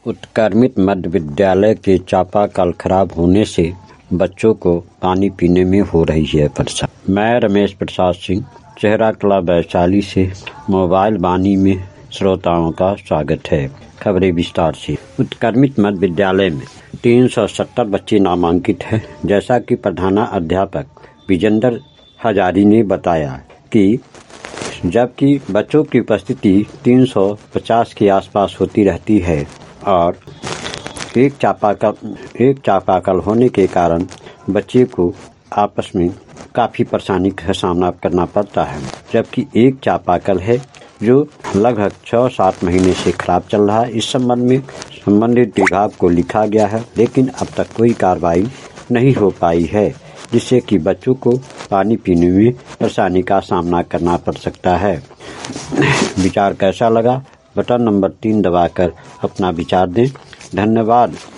उत्क्रमित मध्य विद्यालय के चापाकल खराब होने से बच्चों को पानी पीने में हो रही है परेशानी। मैं रमेश प्रसाद सिंह चेहरा कला वैशाली से मोबाइल वाणी में श्रोताओं का स्वागत है। खबरें विस्तार से। उत्क्रमित मध्य विद्यालय में 370 बच्चे नामांकित हैं। जैसा कि प्रधानाध्यापक विजेंद्र हजारी ने बताया कि जबकि बच्चों की उपस्थिति 350 के आसपास होती रहती है और एक चापाकल होने के कारण बच्चे को आपस में काफ़ी परेशानी का सामना करना पड़ता है। जबकि एक चापाकल है जो लगभग 6-7 महीने से खराब चल रहा है। इस संबंध में संबंधित विभाग को लिखा गया है, लेकिन अब तक कोई कार्रवाई नहीं हो पाई है, जिससे कि बच्चों को पानी पीने में परेशानी का सामना करना पड़ सकता है। विचार कैसा लगा? बटन नंबर 3 दबाकर अपना विचार दें। धन्यवाद।